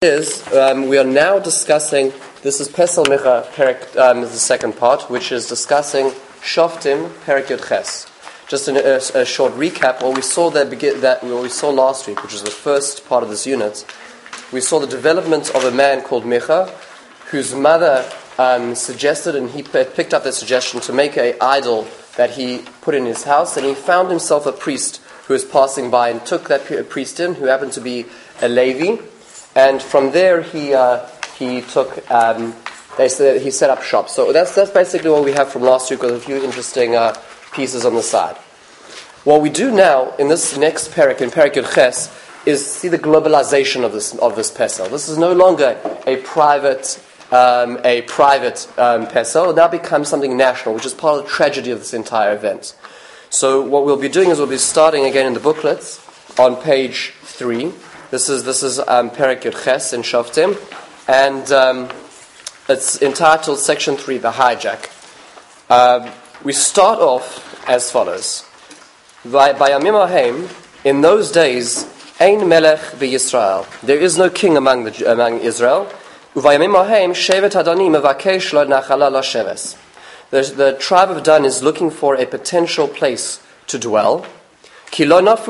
We are now discussing, this is Pesel Micha, the second part, which is discussing Shoftim, Perek Yud Ches. Just a short recap, what we saw what we saw last week, which is the first part of this unit, we saw the development of a man called Micha, whose mother suggested, and he picked up the suggestion to make an idol that he put in his house, and he found himself a priest who was passing by and took that priest in, who happened to be a Levi. And from there, he set up shop. So that's basically what we have from last week, with a few interesting pieces on the side. What we do now in this next parak, in Perek Yud Ches, is see the globalization of this Pesel. This is no longer a private Pesel. It now becomes something national, which is part of the tragedy of this entire event. So what we'll be doing is we'll be starting again in the booklets on page 3. This is Perek Yud Ches in Shoftim, and it's entitled Section 3, the hijack. We start off as follows: By Yamim Haim, in those days, Ein Melech b'Yisrael. There is no king among Israel. Uvayamim Haim Shevet Hadani mevakesh lo nachala lo sheves. The tribe of Dan is looking for a potential place to dwell. Because at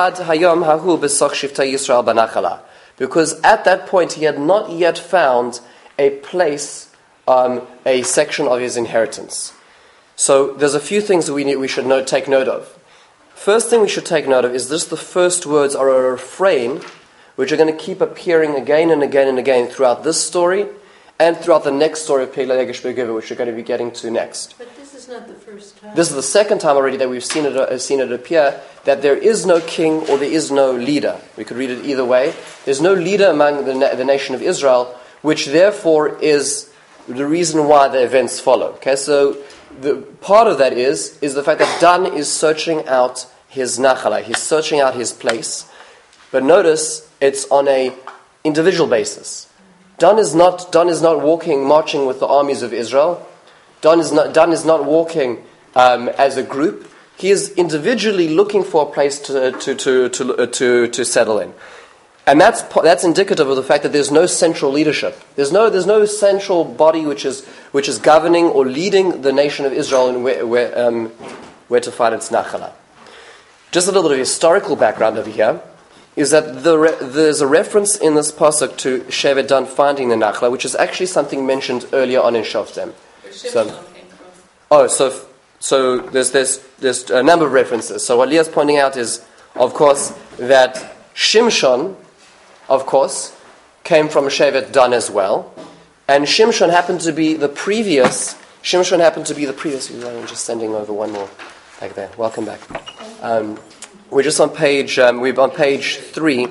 that point he had not yet found a place, a section of his inheritance. So there's a few things that we should take note of. First thing we should take note of is this: the first words are a refrain which are going to keep appearing again and again and again throughout this story and throughout the next story of Pele Legesh Begiva, which we're going to be getting to next. But this is not the first time. This is the second time already that we've seen it appear, that there is no king or there is no leader. We could read it either way. There's no leader among the nation of Israel, which therefore is the reason why the events follow. Okay, so the part of that is the fact that Dan is searching out his nachala, he's searching out his place. But notice it's on a individual basis. Dan is not marching with the armies of Israel. Dan is not walking as a group. He is individually looking for a place to settle in, and that's indicative of the fact that there's no central leadership. There's no central body which is governing or leading the nation of Israel and where to find its nachala. Just a little bit of historical background over here is that there's a reference in this pasuk to Shevet Dan finding the nachla, which is actually something mentioned earlier on in Shoftim. So there's a number of references. So what Leah's pointing out is, of course, that Shimshon, of course, came from Shevet Dan as well, and Shimshon happened to be the previous. I'm just sending over one more back there. Welcome back. We're just on page. We're on page 3 in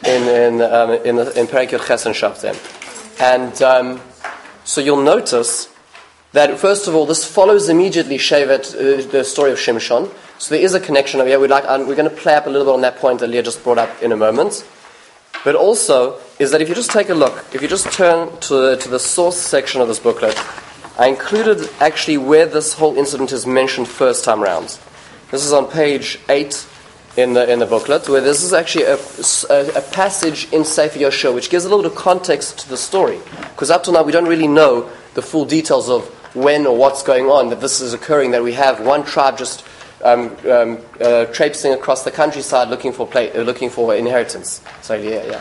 Perek Yud Ches and Shoftim, and so you'll notice that first of all, this follows immediately Shevet, the story of Shimshon. So there is a connection over here. We're going to play up a little bit on that point that Leah just brought up in a moment. But also is that if you just take a look, if you just turn to the source section of this booklet, I included actually where this whole incident is mentioned first time round. This is on page 8 in the booklet, where this is actually a passage in Sefer Yoshua which gives a little bit of context to the story. Because up till now we don't really know the full details of when or what's going on, that this is occurring, that we have one tribe just traipsing across the countryside looking for inheritance. So yeah.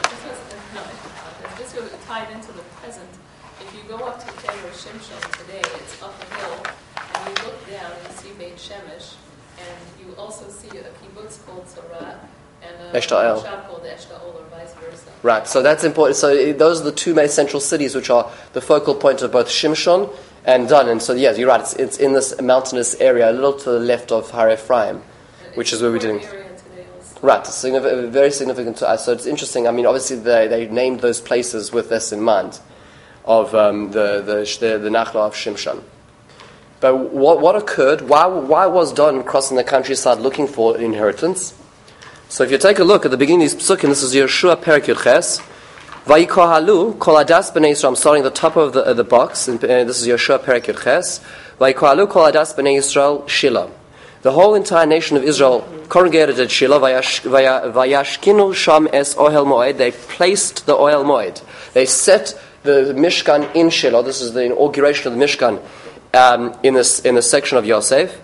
This was tied into the present. If you go up to the Kever Shimshon today, it's up a hill, and you look down and you see Beit Shemesh, and you also see a kibbutz called Tzorah, and a moshav called Eshtaol, or vice versa. Right, so that's important. So those are the two main central cities which are the focal point of both Shimshon and Dan. And so, yes, you're right, it's in this mountainous area, a little to the left of Har Ephraim, which is where we're doing. Right, it's very significant to us. So it's interesting. I mean, obviously they named those places with this in mind, of the Nachla of Shimshon. But what occurred? Why was Dan crossing the countryside looking for inheritance? So if you take a look at the beginning of these psukim, this is Yeshua Perek Yud Ches. Vayikohalu kol adas b'nei Yisrael. I'm starting at the top of the box, and this is Yeshua Perek Yud Ches. Vayikohalu kol adas b'nei Yisrael Shiloh. The whole entire nation of Israel congregated at Shiloh. Vayashkinu sham es ohel moed. They placed the ohel moed. They set the Mishkan in Shiloh. This is the inauguration of the Mishkan in the section of Yosef.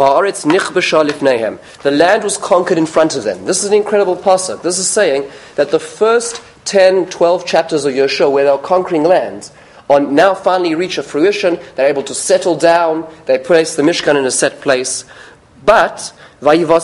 The land was conquered in front of them. This is an incredible pasuk. This is saying that the first 10, 12 chapters of Yeshua, where they were conquering lands, on now finally reach a fruition. They're able to settle down. They place the Mishkan in a set place. But there were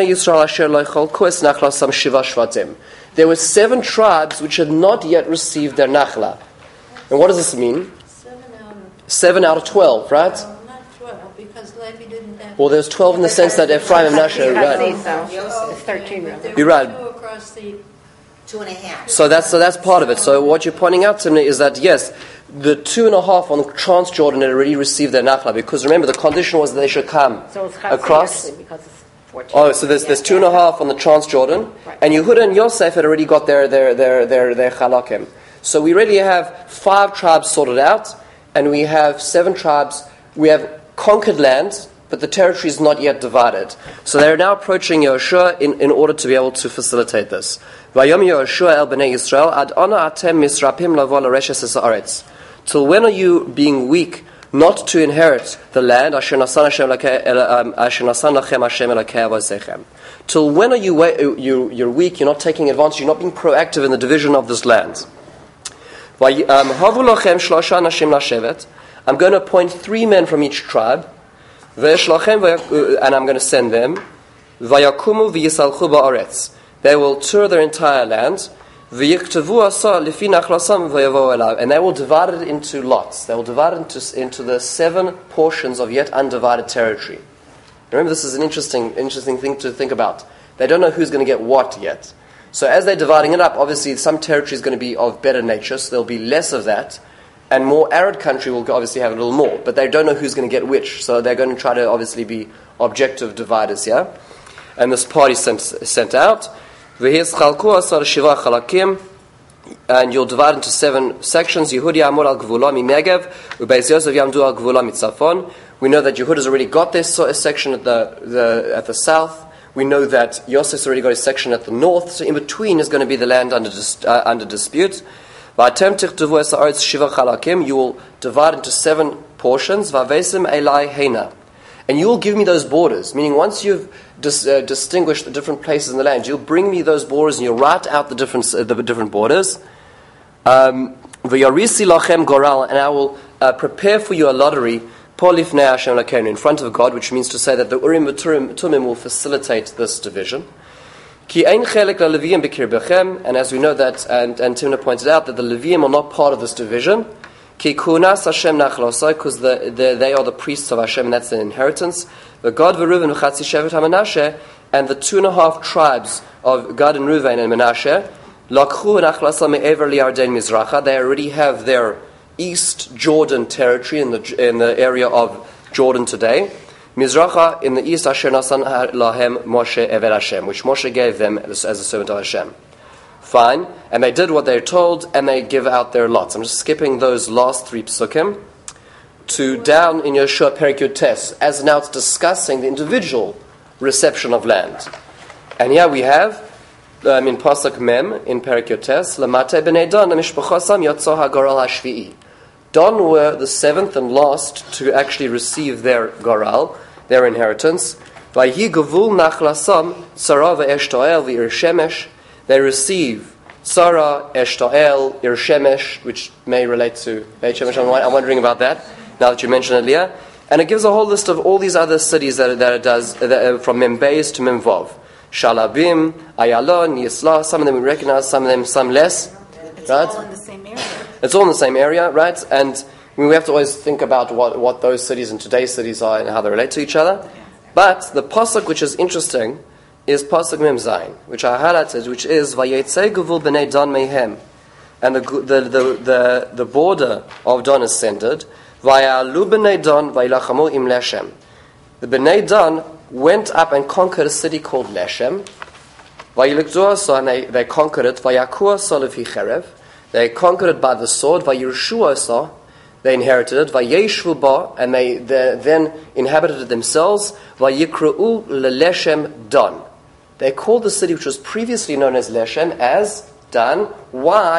7 tribes which had not yet received their nachla. And what does this mean? 7 out of 12, right? Not 12, because Levi didn't have... Well, there's 12 in the sense that Ephraim and Manasseh, right? It's 13, really. You're right. 2 across the... 2.5. So that's part of it. So what you're pointing out to me is that, yes, the 2.5 on the Transjordan had already received their nachla, because remember, the condition was that they should come across. Because it's 14. Oh, so there's 2.5 on the Transjordan, Right. and Yehuda and Yosef had already got their chalakim. So we really have 5 tribes sorted out, and we have 7 tribes. We have conquered land, but the territory is not yet divided. So they're now approaching Yehoshua in order to be able to facilitate this. Vayom Yehoshua el bnei Yisrael ad ana atem misrapim lavo l'reshes haaretz. Till when are you being weak not to inherit the land? Asher nasan lachem Hashem elokei avosechem. Till when are you're weak? You're not taking advantage. You're not being proactive in the division of this land. Havu lochem shlosha anashim lashevet. I'm going to appoint 3 men from each tribe. And I'm going to send them. Vayakumu v'yisalchu ba'aretz. They will tour their entire land. And they will divide it into lots. They will divide it into the 7 portions of yet undivided territory. Remember, this is an interesting thing to think about. They don't know who's going to get what yet. So as they're dividing it up, obviously some territory is going to be of better nature, so there'll be less of that. And more arid country will obviously have a little more. But they don't know who's going to get which. So they're going to try to obviously be objective dividers, yeah? And this party sent out. And you'll divide into 7 sections. Yehudi Amor al Gvula mi Negev, Ubeis Yosef Yamdu al Gvula mitzafon. We know that Yehuda's already got this section at the south. We know that Yosef's already got his section at the north. So in between is going to be the land under dispute. You will divide into 7 portions. And you will give me those borders. Meaning, once you've distinguished the different places in the land, you'll bring me those borders and you'll write out the different borders. And I will prepare for you a lottery in front of God, which means to say that the Urim and Tumim will facilitate this division. And as we know that, and Timna pointed out, that the Leviim are not part of this division, because they are the priests of Hashem, and that's their inheritance. The Gad v'Ruven v'chatzi shevet haManashe, and the 2.5 tribes of Gad and Reuven and Menashe, lakchu nachlasa me'ever li'arden mizracha. They already have their East Jordan territory in the area of Jordan today. Mizracha in the east, Asher Nasan Lahem Moshe Eved Hashem, which Moshe gave them as a servant of Hashem. Fine, and they did what they were told, and they give out their lots. I'm just skipping those last 3 psukim to down in Yeshua Perek Yud Tes, as now it's discussing the individual reception of land. And here we have in Pasuk Mem in Perek Yud Tes, Lamate b'nei Dan mishpachosam yotzo hagoral hashvi'i. Dan were the 7th and last to actually receive their goral, their inheritance. Vayhi gavul nachlasam Sarah ve'eshtoel ve'ir shemesh. They receive Sarah, Eshtoel, Ir Shemesh, which may relate to Beit Shemesh. I'm wondering about that, now that you mentioned it, Leah. And it gives a whole list of all these other cities that it does, from Membeis to Memvov. Shalabim, Ayalon, Yisla, some of them we recognize, some of them some less. It's right? all in the same area. It's all in the same area, right? And we have to always think about what those cities and today's cities are and how they relate to each other. But the pasuk which is interesting is pasuk Mem Zayin, which I highlighted, which is Vayetze Guvul B'nei Dan Mehem, and the border of Dan is centered. Vayalu B'nei Dan Vayilachamu Im Leshem. The B'nei Dan went up and conquered a city called Leshem. Vayilikduasa, and they conquered it. Vayakuasa Lefi Cherev. They conquered it by the sword. Vayirushuasa, they inherited it. Vayeshvu ba, and they then inhabited it themselves. Vayikru'u LeLeshem Dan. They called the city which was previously known as Leshem as Dan. Why?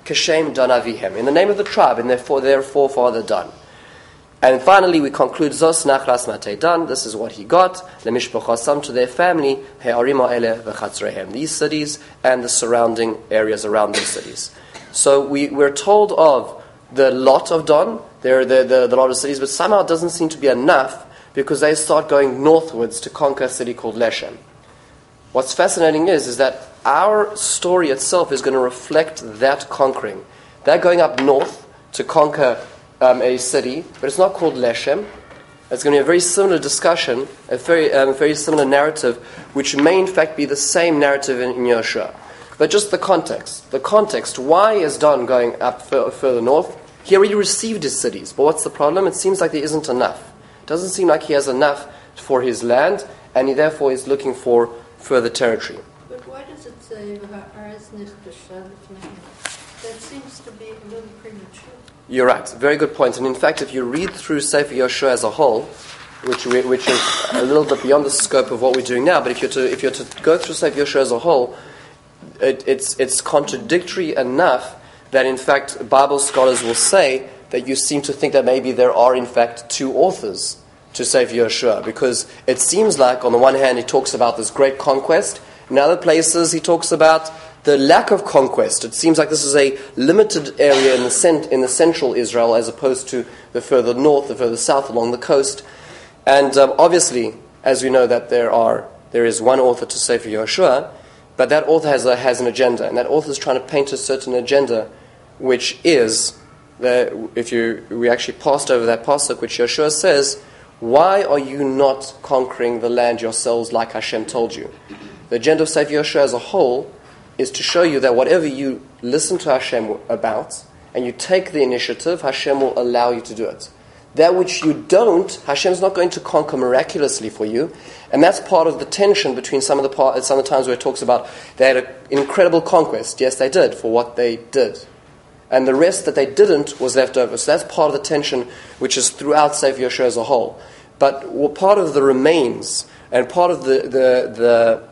Kashem Dan Avihem, in the name of the tribe, and therefore their forefather Dan. And finally, we conclude Zos Nachlas Matei Dan. This is what he got. Lemishpachasam, to their family. He'arim ha'eleh v'chatzreihem, these cities and the surrounding areas around these cities. So we're told of the lot of Dan. There are the lot of cities, but somehow it doesn't seem to be enough because they start going northwards to conquer a city called Leshem. What's fascinating is that our story itself is going to reflect that conquering. They're going up north to conquer a city, but it's not called Leshem. It's going to be a very similar discussion, a very similar narrative, which may in fact be the same narrative in Yeshua. But just the context, why is Dan going up further north? He already received his cities, but what's the problem? It seems like there isn't enough. It doesn't seem like he has enough for his land, and he therefore is looking for further territory. But why does it say Ha'aretz Nichtasha Lifnei? That seems to be a little premature. You're right. Very good point. And in fact, if you read through Sefer Yoshua as a whole, which is a little bit beyond the scope of what we're doing now, but if you're to go through Sefer Yoshua as a whole, it's contradictory enough that in fact Bible scholars will say that you seem to think that maybe there are in fact two authors to Sefer Yoshua, because it seems like on the one hand he talks about this great conquest, in other places he talks about the lack of conquest. It seems like this is a limited area in the central Israel as opposed to the further north, the further south along the coast. And obviously, as we know, that there is one author to Sefer Yoshua, but that author has an agenda, and that author is trying to paint a certain agenda, which is we actually passed over that pasuk, which Yoshua says, "Why are you not conquering the land yourselves like Hashem told you?" The agenda of Sefer Yoshua as a whole is to show you that whatever you listen to Hashem about and you take the initiative, Hashem will allow you to do it. That which you don't, Hashem's not going to conquer miraculously for you, and that's part of the tension between some of the times where it talks about they had an incredible conquest. Yes, they did for what they did, and the rest that they didn't was left over. So that's part of the tension which is throughout Sefer Yoshua as a whole. But part of the remains and part of the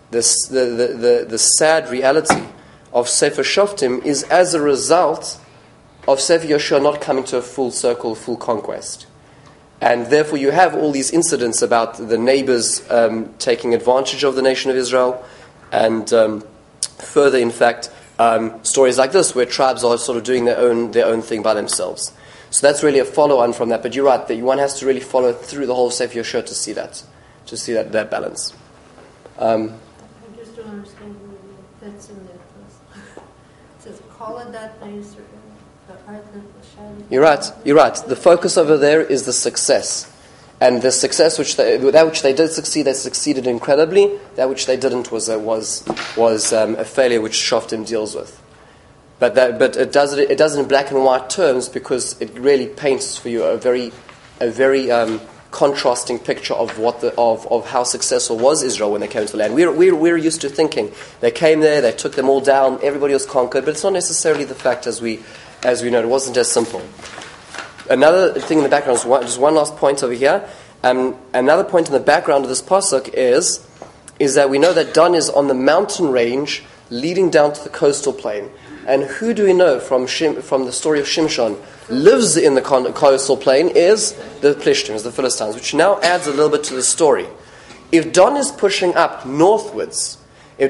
sad reality of Sefer Shoftim is as a result of Sefer Yoshua not coming to a full circle, full conquest. And therefore you have all these incidents about the neighbors taking advantage of the nation of Israel, and further, in fact, stories like this where tribes are sort of doing their own thing by themselves. So that's really a follow-on from that. But you're right, that one has to really follow through the whole Sefer Yoshua to see that balance. I just don't understand that's in there. It says, Koladat Israel. You're right. The focus over there is the success. And the success that which they did succeed, they succeeded incredibly. That which they didn't was a failure which Shoftim deals with. But it does it in black and white terms because it really paints for you a very contrasting picture of of how successful was Israel when they came to the land. We're used to thinking they came there, they took them all down, everybody was conquered, but it's not necessarily the fact as we know. It wasn't as simple. Another thing in the background, just one last point over here. Another point in the background of this pasuk is that we know that Dan is on the mountain range leading down to the coastal plain. And who do we know from the story of Shimshon lives in the coastal plain is the Plishtim, the Philistines, which now adds a little bit to the story. If Dan is pushing up northwards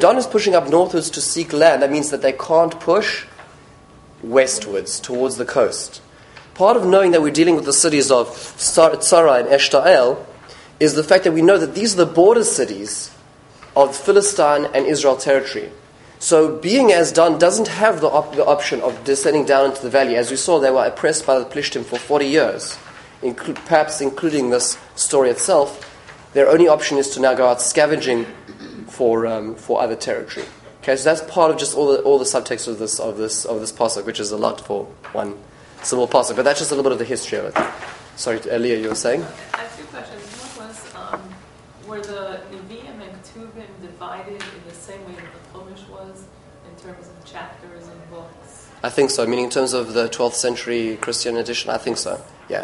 to seek land, that means that they can't push westwards towards the coast. Part of knowing that we're dealing with the cities of Tzara and Eshtael is the fact that we know that these are the border cities of Philistine and Israel territory. So being as Dan doesn't have the option of descending down into the valley. As we saw, they were oppressed by the Plishtim for 40 years, perhaps including this story itself. Their only option is to now go out scavenging for other territory. Okay, so that's part of just all the subtext of this pasuk, which is a lot for one simple pasuk. But that's just a little bit of the history of it. Sorry, Leah, you were saying? I have two questions. One was, were the Nevi'im and Ketuvim divided in the same way that the Chumash was, in terms of chapters and books? I think so. Meaning in terms of the 12th century Christian edition, I think so. Yeah.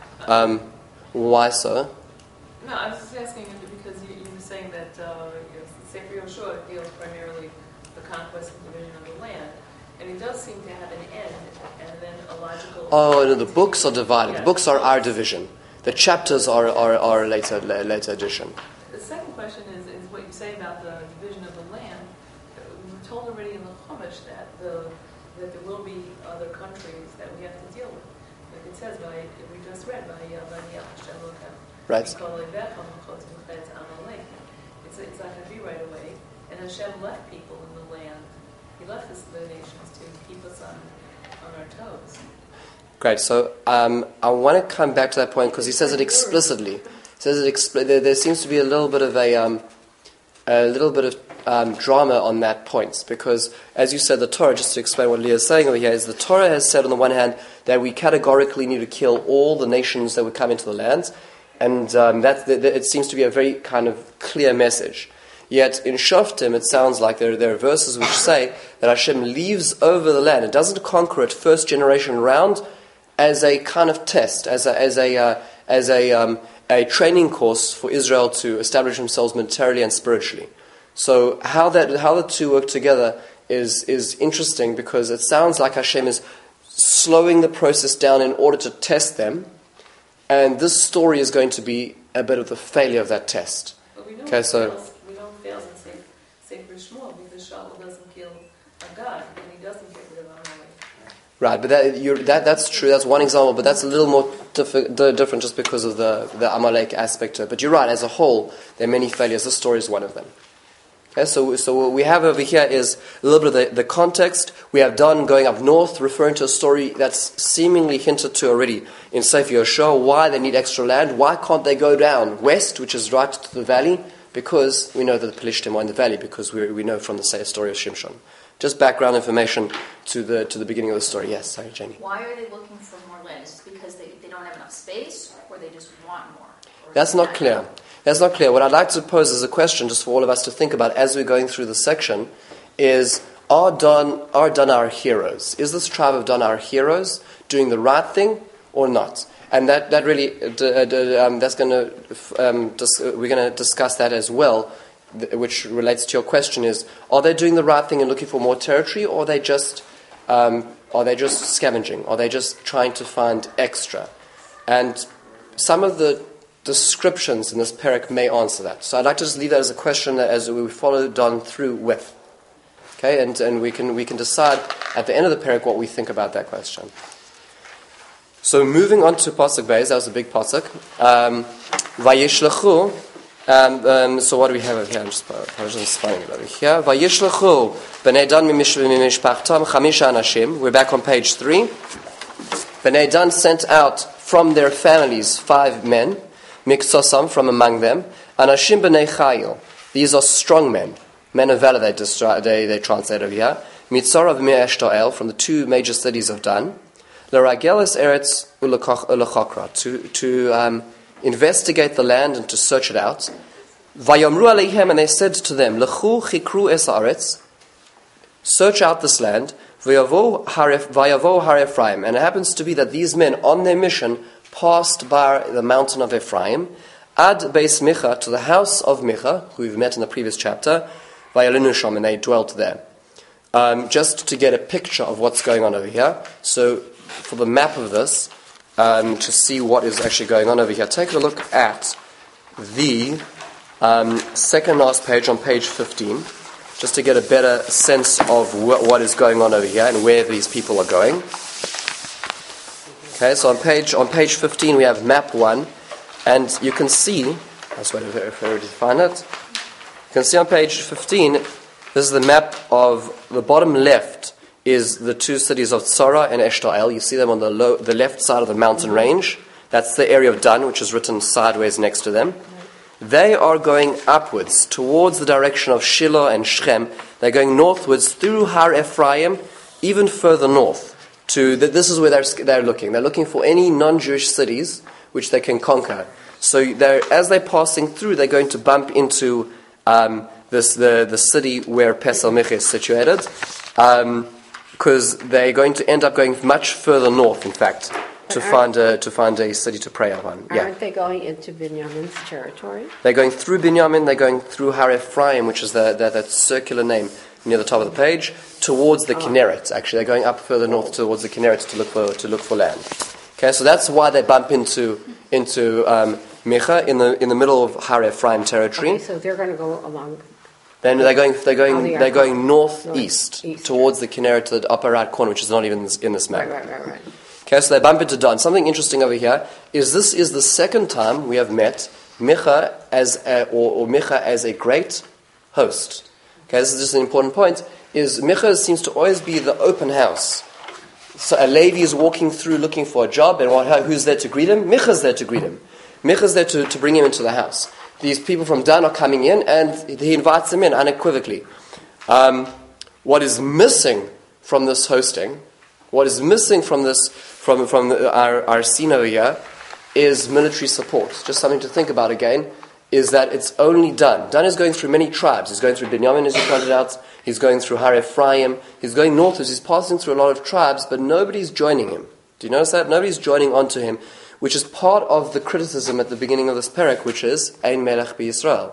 Why so? No, I was just asking because you were saying that Sefer Yoshua deals primarily the conquest and division of the land, and it does seem to have chronological. Oh, no, the books are divided. Yeah. The books are our division. The chapters are a later addition. The second question is what you say about the division of the land. We were told already in the Chumash that there will be other countries that we have to deal with. Like it says, we just read, Right. it's not going to be right away. And Hashem left people in the land. He left the nations to keep us on our toes. Great. So I want to come back to that point because he says it explicitly. He says it there seems to be a little bit of drama on that point because, as you said, the Torah. Just to explain what Leah is saying over here is the Torah has said on the one hand that we categorically need to kill all the nations that would come into the land, and it seems to be a very kind of clear message. Yet in Shoftim, it sounds like there are verses which say that Hashem leaves over the land. It doesn't conquer it first generation round as a kind of test, as a training course for Israel to establish themselves militarily and spiritually. So how the two work together is interesting because it sounds like Hashem is slowing the process down in order to test them, and this story is going to be a bit of the failure of that test. But we know Okay, so. we know it fails in Sefer Shmuel because Shaul doesn't kill Agag and he doesn't get rid of Amalek. Right, but that's true. That's one example, but that's a little more different just because of the Amalek aspect to it. But you're right. As a whole, there are many failures. This story is one of them. Okay, so what we have over here is a little bit of the context. We have Don going up north, referring to a story that's seemingly hinted to already in Sefer Yoshua. Why they need extra land? Why can't they go down west, which is right to the valley? Because we know that the Pelishtim are in the valley. Because we know from the story of Shimshon. Just background information to the beginning of the story. Yes, sorry, Jenny. Why are they looking for more land? Is it because they don't have enough space, or they just want more? That's not clear. That's not clear. What I'd like to pose as a question, just for all of us to think about as we're going through the section, is: Are Dan our heroes? Is this tribe of Dan our heroes doing the right thing or not? And that really that's going to we're going to discuss that as well, which relates to your question: is are they doing the right thing and looking for more territory, or are they just scavenging? Are they just trying to find extra? And some of the descriptions in this parak may answer that. So I'd like to just leave that as a question that as we follow Don through with. Okay, and we can decide at the end of the parak what we think about that question. So moving on to Pasuk Beis, that was a big Pasuk. Vayishlachu. So what do we have over here? I'm just finding it over here. Vayishlachu b'nei Dan mimishpachtam chamisha anashim. We're back on page 3. B'nei Dan sent out from their families 5 men, miksosam from among them, anashim b'nei chayil. These are strong men of valor. They translate over here. Mitzora v'me'eshtoel, from the 2 major cities of Dan. L'ragelis eretz ulachokra, to investigate the land and to search it out. Vayomru aleihem, and they said to them, Lechu chikru es haaretz, search out this land. Vayavo har Ephraim, and it happens to be that these men on their mission passed by the mountain of Ephraim, ad beis Micha, to the house of Micha, who we've met in the previous chapter. Vayalinu sham, and they dwelt there. Just to get a picture of what's going on over here. So, for the map of this, to see what is actually going on over here, take a look at the second last page on page 15, just to get a better sense of what is going on over here and where these people are going. Okay, so on page 15 we have map 1, and you can see, that's where if I already find it, you can see on page 15, this is the map of the bottom left is the 2 cities of Tzora and Eshtael. You see them on the left side of the mountain range. That's the area of Dan, which is written sideways next to them. They are going upwards towards the direction of Shiloh and Shechem. They're going northwards through Har Ephraim, even further north. This is where they're looking. They're looking for any non-Jewish cities which they can conquer. So as they're passing through, they're going to bump into the city where Pesel Mich is situated, because they're going to end up going much further north, in fact, to find a city to pray upon. Aren't they going into Binyamin's territory? They're going through Binyamin. They're going through Har Ephraim, which is that circular name. near the top of the page, towards the Kinneret. Actually, they're going up further north towards the Kinneret to look for land. Okay, so that's why they bump into Micha in the middle of Har Ephraim territory. Okay, so they're going to go along. Then they're going northeast East. towards the Kinneret to the upper right corner, which is not even in this map. Right. Okay, so they bump into Dan. Something interesting over here is this is the second time we have met Micha as a great host. Okay, this is just an important point. Is Micha seems to always be the open house. So a Levi is walking through looking for a job, and who's there to greet him? Micha's there to greet him. Micha's there to bring him into the house. These people from Dan are coming in, and he invites them in unequivocally. What is missing from this hosting, what is missing from our scene over here, is military support. Just something to think about again, is that it's only Dan. Dan is going through many tribes. He's going through Binyamin, as you pointed out. He's going through Har Ephraim. He's going northwards. He's passing through a lot of tribes, but nobody's joining him. Do you notice that? Nobody's joining onto him, which is part of the criticism at the beginning of this parak, which is Ein Melech B'Yisrael.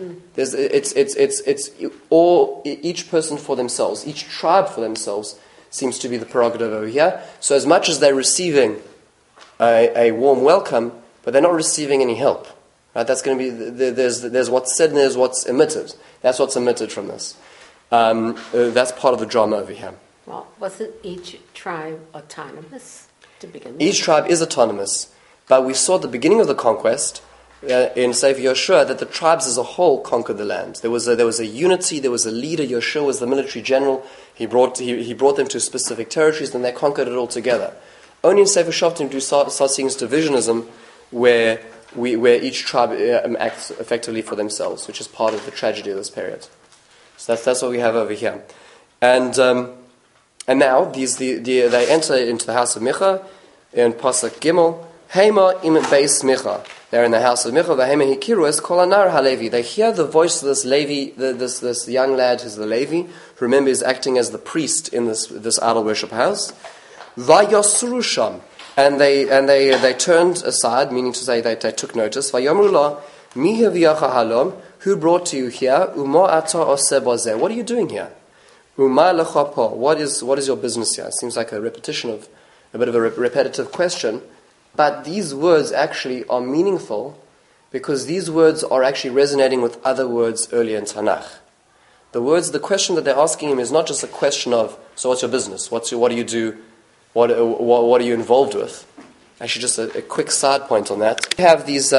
It's all each person for themselves, each tribe for themselves seems to be the prerogative over here. So as much as they're receiving a warm welcome, but they're not receiving any help. Right? That's going to be there's what's said and there's what's emitted. That's what's emitted from this. That's part of the drama over here. Well, wasn't each tribe autonomous to begin with? Each tribe is autonomous, but we saw at the beginning of the conquest in Sefer Yoshua that the tribes as a whole conquered the land. There was a unity. There was a leader. Yoshua was the military general. He brought them to specific territories, and they conquered it all together. Only in Sefer Shoftim do we start seeing this divisionism, where each tribe acts effectively for themselves, which is part of the tragedy of this period. So that's what we have over here, and now they enter into the house of Micha in Pasuk Gimel. Hema im beis Micha. They're in the house of Micha. V'hema hikiru es kol anar halevi. They hear the voice of this Levi, this young lad who's the Levi. Who remember is acting as the priest in this idol worship house. Vayosru sham. And they turned aside, meaning to say they took notice. Vayomru la mi haviyacha halom. Who brought you here? Uma ata oseh bazeh. What are you doing here? Uma lecha po. What is your business here? It seems like a repetition of a bit of a repetitive question, but these words actually are meaningful because these words are actually resonating with other words earlier in Tanakh. The question that they're asking him is not just a question of, so what's your business? What do you do? What are you involved with? Actually, just a quick side point on that. We have these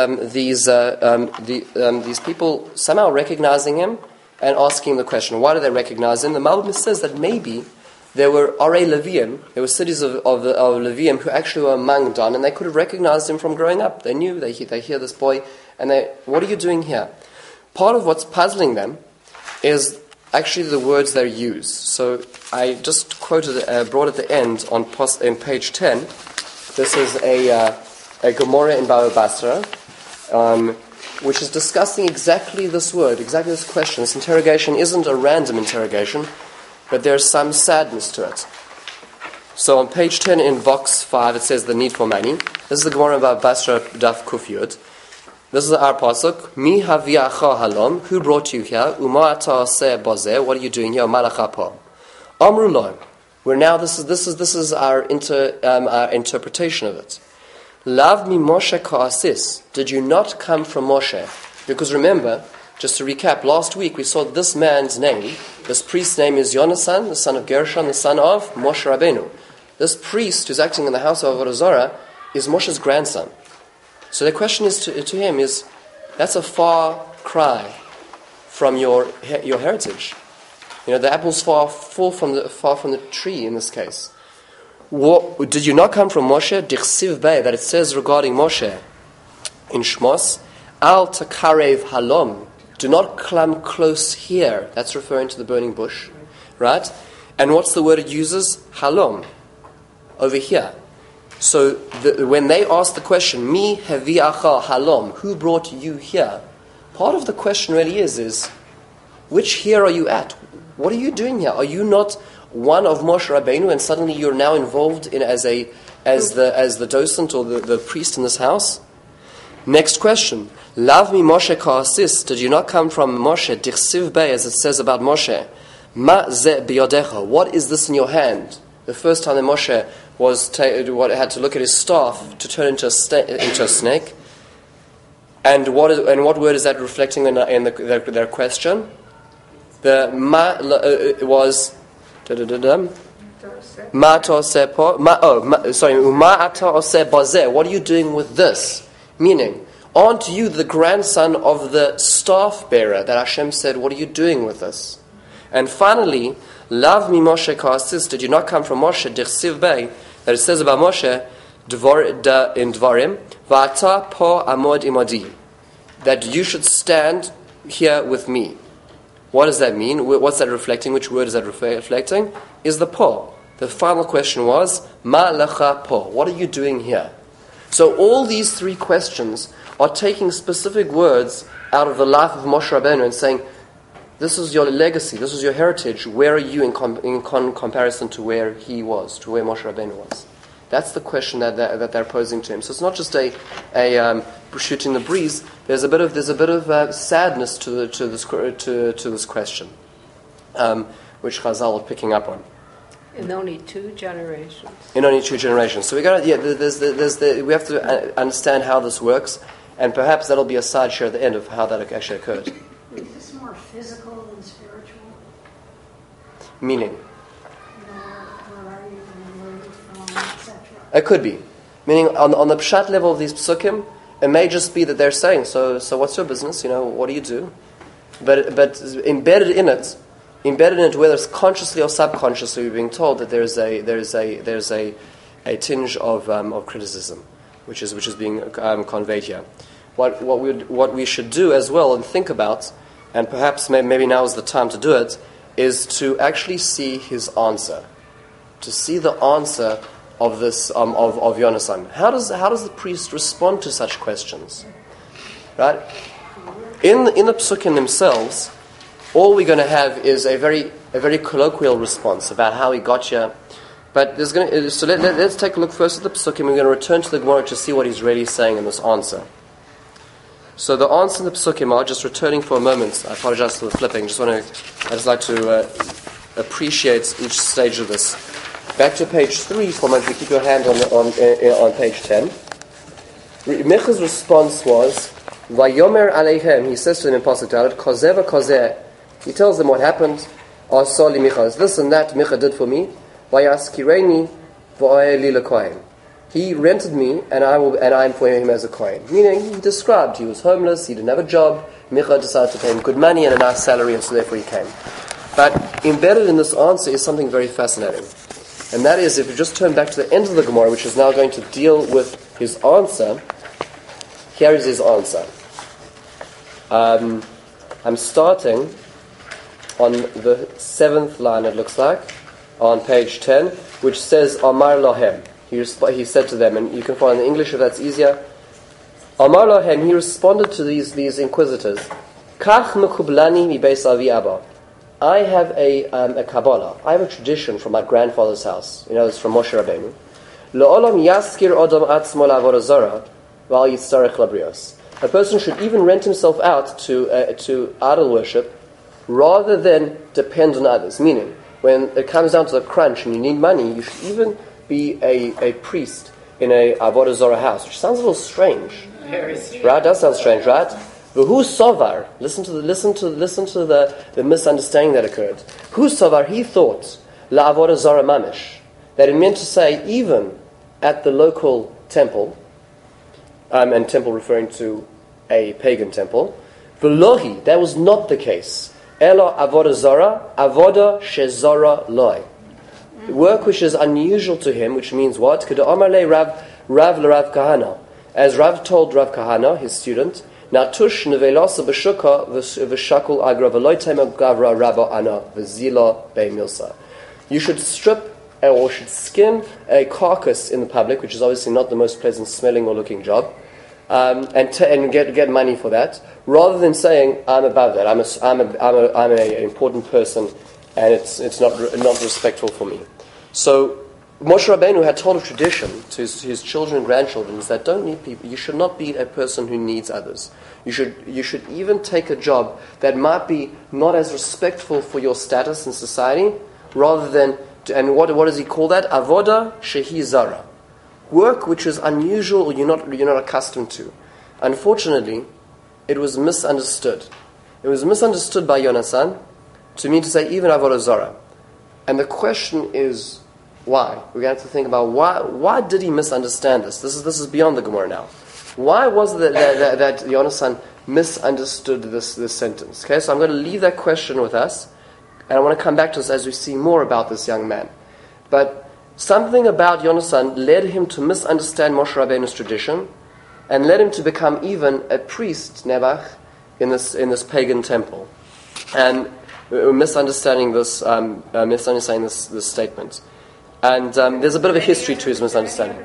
people somehow recognizing him and asking him the question. Why do they recognize him? The Malbim says that maybe there were Arei Leviim, there were cities of Leviim who actually were among Dan, and they could have recognized him from growing up. They knew, they hear this boy, and what are you doing here? Part of what's puzzling them is actually the words they use. So I just brought at the end in page 10. This is a Gemara in Baba Basra, which is discussing exactly this word, exactly this question. This interrogation isn't a random interrogation, but there's some sadness to it. So on page 10 in Vox 5, it says the need for money. This is the Gemara in Baba Basra, Daf Kuf Yud. This is our pasuk. Mi haviacha halom. Who brought you here? Uma ata se bazeh. What are you doing here? Malacha po. Amru lo. We're now. This is our interpretation of it. Lav mi Moshe ka'asis. Did you not come from Moshe? Because remember, just to recap, last week we saw this man's name. This priest's name is Yonasan, the son of Gershon, the son of Moshe Rabbeinu. This priest who's acting in the house of Avodah Zarah is Moshe's grandson. So the question is to him is, that's a far cry from your heritage. You know, the apples far from the tree in this case. Did you not come from Moshe? Dichsiv Bey, that it says regarding Moshe in Shmos, Al takarev halom. Do not come close here. That's referring to the burning bush, right? And what's the word it uses? Halom. Over here. So when they ask the question, Mi haviacha halom, who brought you here? Part of the question really is which here are you at? What are you doing here? Are you not one of Moshe Rabbeinu, and suddenly you're now involved in as the docent or the priest in this house? Next question. Lav mi Moshe ka'asis. Did you not come from Moshe? Dichsiv Bey, as it says about Moshe. Ma ze biyodecha. What is this in your hand? The first time that Moshe had to look at his staff to turn into a snake. And what word is that reflecting in their question? The ma was ma ata oseh bazeh. What are you doing with this? Meaning, aren't you the grandson of the staff bearer that Hashem said, what are you doing with this? And finally, Lav mi Moshe ka'asis, did you not come from Moshe, dichsiv bey, that it says about Moshe, in Dvarim, va'ata po amod imadi, that you should stand here with me. What does that mean? What's that reflecting? Which word is that reflecting? Is the po. The final question was, ma lecha po, what are you doing here? So all these three questions are taking specific words out of the life of Moshe Rabbeinu and saying, this is your legacy, this is your heritage, where are you in comparison to where he was, to where Moshe Rabbeinu was? That's the question that they're posing to him. So it's not just a shooting the breeze. There's a bit of sadness to this question, which Chazal are picking up on. In only 2 generations. In only 2 generations. So we we have to understand how this works, and perhaps that'll be a side share at the end of how that actually occurred. Is this more physical than spiritual? Meaning? Where are you and where are you from, etc.? It could be. Meaning, on the pshat level of these psukim, it may just be that they're saying, so what's your business? What do you do? But embedded in it, whether it's consciously or subconsciously, we're being told that there's a tinge of criticism, which is being conveyed here. What we should do as well and think about, and perhaps maybe now is the time to do it, is to actually see his answer, to see the answer of this of Yonasan. How does the priest respond to such questions? Right? In the psukim themselves, all we're going to have is a very colloquial response about how he got here. But let's take a look first at the psukim. We're going to return to the Gemara to see what he's really saying in this answer. So the answer in the psukim are, just returning for a moment. I apologize for the flipping. I just like to appreciate each stage of this. Back to page 3 for a moment. Keep your hand on page 10. Micha's response was, "Vayomer aleihem." He says to them in pasuk Dalet, "Kozeh v'kozeh." He tells them what happened. Asali Micha, this and that Micha did for me. Vayaskireni v'oeli lekohen. He rented me, and I employ him as a kohen. Meaning, he described he was homeless, he didn't have a job. Micha decided to pay him good money and a nice salary, and so therefore he came. But embedded in this answer is something very fascinating. And that is, if you just turn back to the end of the Gemara, which is now going to deal with his answer, here is his answer. I'm starting on the 7th line, it looks like, on page 10, which says, Amar Lohem. He said to them, and you can find in English if that's easier. Amar Lohem, he responded to these inquisitors, Kach mekublani mi beis avi abba. I have a Kabbalah. I have a tradition from my grandfather's house. It's from Moshe Rabbeinu. Le'olam yaskir odom atzmo la'avodah zara v'al yitzarech labrios. A person should even rent himself out to idol worship rather than depend on others. Meaning, when it comes down to the crunch and you need money, you should even be a priest in a avodah zara house, which sounds a little strange. Very strange. Right? It does sound strange, right? Who sovar? Listen to the misunderstanding that occurred. Who sovar? He thought la avodah zara mamish, that it meant to say even at the local temple, and temple referring to a pagan temple. Velohi, that was not the case. Elo avodah zara, avodah shezara loy. Work which is unusual to him, which means what? Keda Amar le Rav l'Rav Kahana, as Rav told Rav Kahana, his student. Natush nevelasa b'shuka v'shakul agra v'loitema gavra rabba ana v'zila be'milsa. You should strip or should skin a carcass in the public, which is obviously not the most pleasant smelling or looking job, and get money for that, rather than saying I'm above that. I'm an important person, and it's not respectful for me. So Moshe Rabbeinu had told a tradition to his children and grandchildren is that don't need people. You should not be a person who needs others. You should even take a job that might be not as respectful for your status in society, rather than, and what does he call that? Avoda shehi zara. Work which is unusual or you're not accustomed to. Unfortunately, it was misunderstood. It was misunderstood by Yonasan to mean to say even avoda zara. And the question is, why? We're going to have to think about why did he misunderstand this? This is beyond the Gemara now. Why was it that Yonasan misunderstood this sentence? Okay, so I'm going to leave that question with us, and I want to come back to this as we see more about this young man. But something about Yonasan led him to misunderstand Moshe Rabbeinu's tradition, and led him to become even a priest, Nebuch, in this pagan temple. And misunderstanding this statement. And there's a bit of a history to his misunderstanding.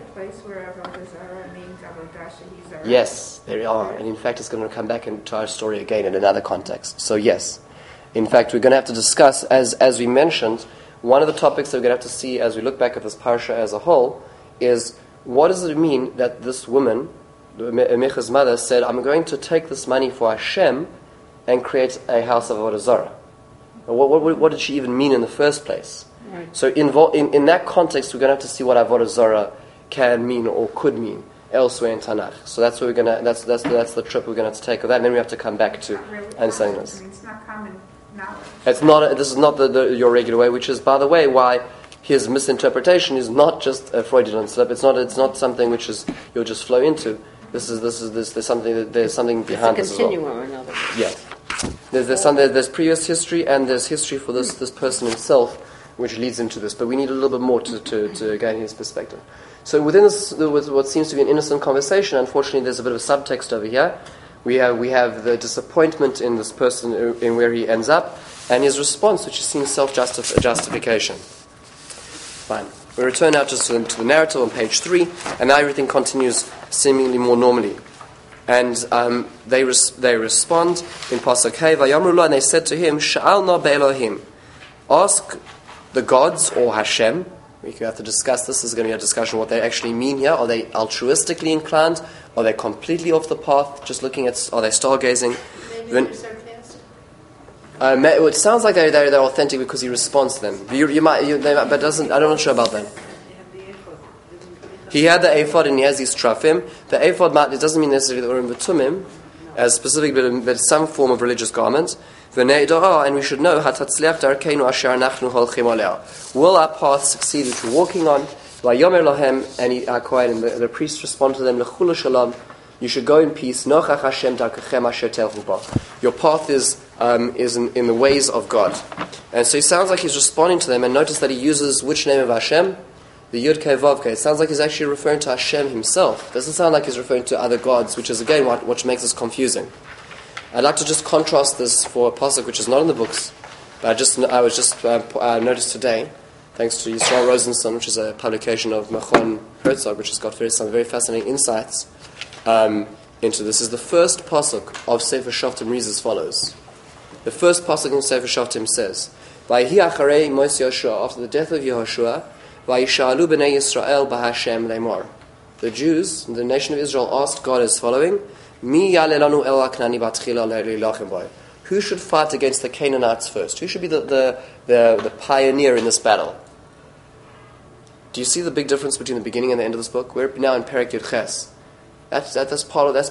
Yes, there are. And in fact, it's going to come back into our story again in another context. So yes. In fact, we're going to have to discuss, as we mentioned, one of the topics that we're going to have to see as we look back at this parsha as a whole is, what does it mean that this woman, Micha's mother, said, I'm going to take this money for Hashem and create a house of Avodah Zarah? What did she even mean in the first place? Right. So in that context, we're going to have to see what Avodah Zarah can mean or could mean elsewhere in Tanakh. So that's what we're going to. That's the trip we're going to have to take of that, and then we have to come back to understanding this. It's not common knowledge. It's not. This is not your regular way, which is, by the way, why his misinterpretation is not just a Freudian slip. It's not something which is you'll just flow into. There's something behind this as well. Continuum, in other words. Yeah. There's previous history and there's history for this person himself, which leads into this. But we need a little bit more to gain his perspective. So within this, what seems to be an innocent conversation, unfortunately, there's a bit of a subtext over here. We have the disappointment in this person in where he ends up, and his response, which seems self-justification. Fine. We return now just to the narrative on page 3, and now everything continues seemingly more normally. And they respond in Pasuk Hey, Vayamru lo, and they said to him, Sha'alna be'elohim, ask the gods or Hashem. We have to discuss this. This is going to be a discussion what they actually mean here. Are they altruistically inclined? Are they completely off the path? Just looking at, are they stargazing? Maybe they're sarcastic. It sounds like they're authentic because he responds to them. But doesn't. I'm not sure about that. He had the ephod and he has these trafim. The ephod, it doesn't mean necessarily the urim v'tumim, as specific, but some form of religious garment. And we should know, will our path succeed which we're walking on? And the priest respond to them, you should go in peace. Your path is in the ways of God. And so he sounds like he's responding to them, and notice that he uses which name of Hashem? The Yud Kei Vav Kei. It sounds like he's actually referring to Hashem himself. It doesn't sound like he's referring to other gods, which is again what makes this confusing. I'd like to just contrast this for a pasuk which is not in the books, but I noticed today, thanks to Yisrael Rosenson, which is a publication of Machon Herzog, which has got some very fascinating insights into this. Is the first pasuk of Sefer Shoftim reads as follows. The first pasuk in Sefer Shoftim says, "Vayhi acharei Moshe Yoshua, after the death of Yehoshua, vayishalu b'nei Yisrael b'Hashem leimor." The Jews, the nation of Israel, asked God as following. Who should fight against the Canaanites first? Who should be the pioneer in this battle? Do you see the big difference between the beginning and the end of this book? We're now in Perek Yud Ches. That's part of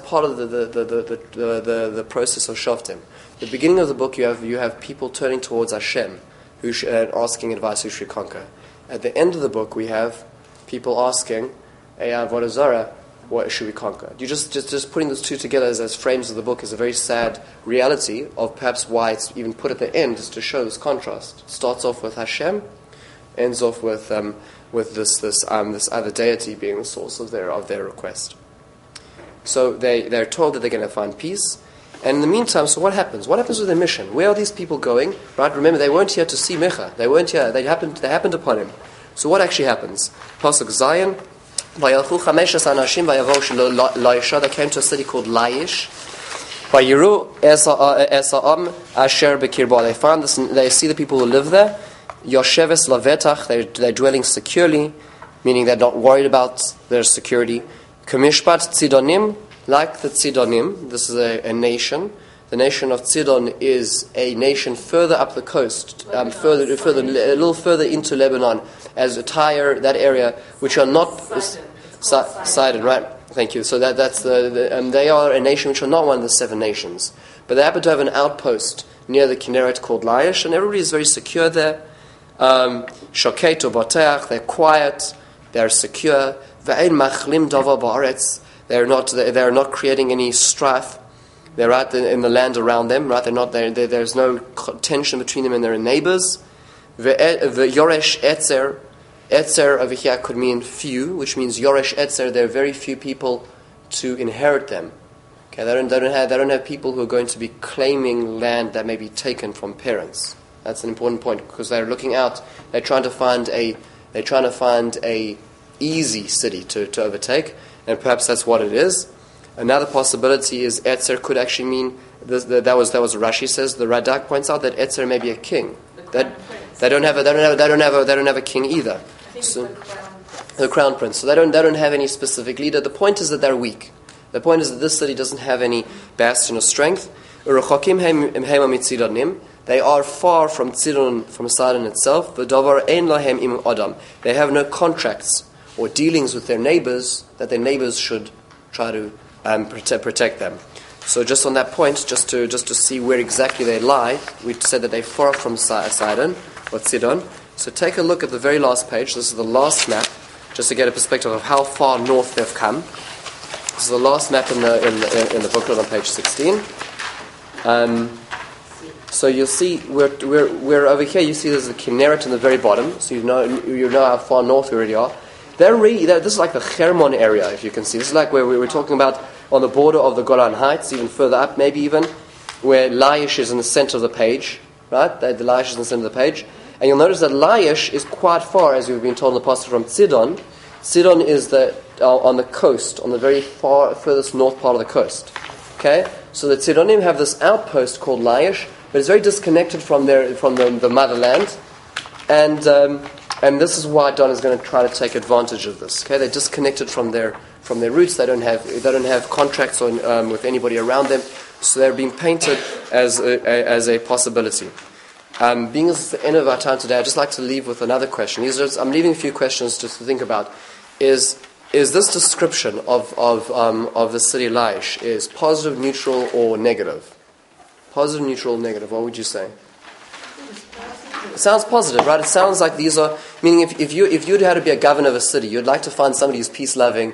the process of Shoftim. The beginning of the book, you have people turning towards Hashem, asking advice who should conquer. At the end of the book, we have people asking, Avodah Zarah, what should we conquer? You just putting those two together as frames of the book is a very sad reality of perhaps why it's even put at the end, is to show this contrast. It starts off with Hashem, ends off with this other deity being the source of their request. So they're told that they're going to find peace, and in the meantime, so what happens? What happens with their mission? Where are these people going? Right? Remember, they weren't here to see Micha. They weren't here. They happened upon him. So what actually happens? Pasuk Zion. They came to a city called Laish. They found this. They see the people who live there. Yosheves lavetach. They're dwelling securely. meaning they're not worried about their security. Kamishpat Tzidonim, like the Tzidonim, this is a nation. The nation of Tzidon is a nation further up the coast, a little further into Lebanon, as Tyre, that area, which are not Sidon, right? Thank you. So that's they are a nation which are not one of the 7 nations, but they happen to have an outpost near the Kinneret called Laish, and everybody is very secure there. Shoket u'boteach, they're quiet, they're secure. Ve'ein machlim davar ba'aretz, they're not creating any strife. They're right in the land around them, right? There's no tension between them and their neighbors. Yoresh etzer, etzer over here could mean few, which means Yoresh etzer. There are very few people to inherit them. Okay, they don't have people who are going to be claiming land that may be taken from parents. That's an important point, because they're looking out. They're trying to find a easy city to overtake, and perhaps that's what it is. Another possibility is Etzer could actually mean that was what Rashi says. The Radak points out that Etzer may be a king. That they don't have a king either. So, the crown prince. So they don't have any specific leader. The point is that they're weak. The point is that this city doesn't have any bastion of strength. They are far from Tzidon, from Sidon itself. They have no contracts or dealings with their neighbors that their neighbors should try to protect them. So just on that point, just to see where exactly they lie, we said that they're far from Sidon or Tzidon. So take a look at the very last page. This is the last map, just to get a perspective of how far north they've come. This is the last map in the booklet on page 16. So you'll see we're over here. You see there's the Kinneret in the very bottom, so you know how far north we already are. This is like the Hermon area, if you can see. This is like where we were talking about on the border of the Golan Heights, even further up, maybe even, where Laish is in the center of the page, right? The Laish is in the center of the page. And you'll notice that Laish is quite far, as we've been told in the passage, from Tzidon. Tzidon is on the coast, on the very furthest north part of the coast. Okay? So the Tzidonim have this outpost called Laish, but it's very disconnected from the motherland. And this is why Don is going to try to take advantage of this. Okay, they're disconnected from their roots. They don't have contracts with anybody around them, so they're being painted as a possibility. Being as the end of our time today, I'd just like to leave with another question. I'm leaving a few questions just to think about. Is this description of the city Laish is positive, neutral, or negative? Positive, neutral, negative. What would you say? It sounds positive, right? It sounds like these are, meaning if you'd had to be a governor of a city, you'd like to find somebody who's peace-loving,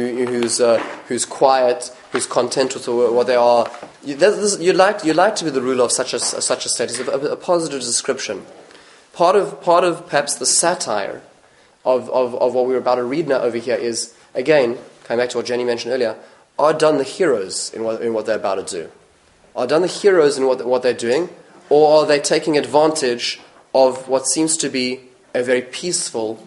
who's quiet, who's content with what they are. You'd like to be the ruler of such a state. It's a positive description. Part of perhaps the satire of what we're about to read now over here is, again, coming back to what Jenny mentioned earlier, are done the heroes in what they're about to do? Are done the heroes in what they're doing, or are they taking advantage of what seems to be a very peaceful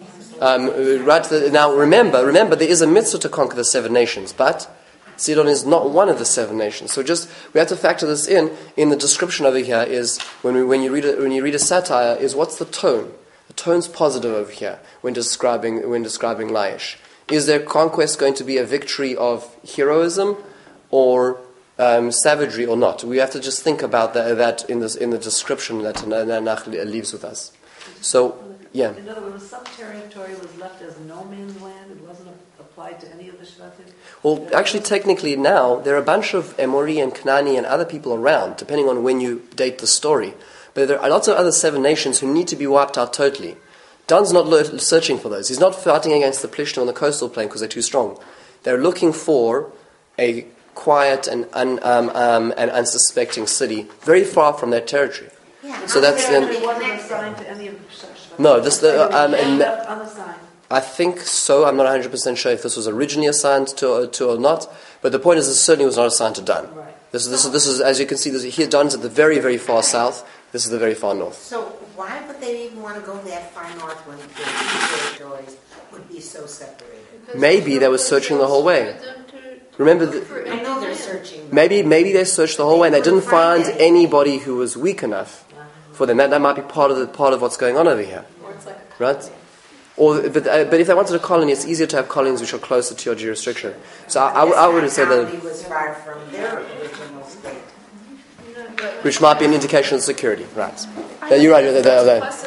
now remember there is a mitzvah to conquer the 7 nations, but Sidon is not one of the 7 nations. So we have to factor this in the description over here. Is when you read a satire, is what's the tone? The tone's positive over here when describing Laish. Is their conquest going to be a victory of heroism or savagery or not? We have to just think about that in the description that Tanakh leaves with us. So, yeah. In other words, some territory was left as no man's land. It wasn't applied to any of the Shvatim. Well, actually, technically now there are a bunch of Emori and Knani and other people around, depending on when you date the story. But there are lots of other 7 nations who need to be wiped out totally. Dan's not searching for those. He's not fighting against the Plishtim on the coastal plain because they're too strong. They're looking for a quiet and unsuspecting city, very far from their territory. Yeah, so that's it wasn't assigned to any of the Shvatim. no. Unassigned. I think so. I'm not 100% sure if this was originally assigned to or not. But the point is, it certainly was not assigned to Dan. Right. This is as you can see. Here, Dan's at the very, very far south. This is the very far north. So why would they even want to go that far north when the two territories would be so separated? Maybe they were searching the whole way. Remember, I know they're searching. maybe they searched the whole way and they didn't find anybody who was weak enough for them. That might be part of what's going on over here, Or it's like a right? But if they wanted a colony, it's easier to have colonies which are closer to your jurisdiction. So I would have said This that, colony was far from their original state. which might be an indication of security, right? Yeah, you're right. Plus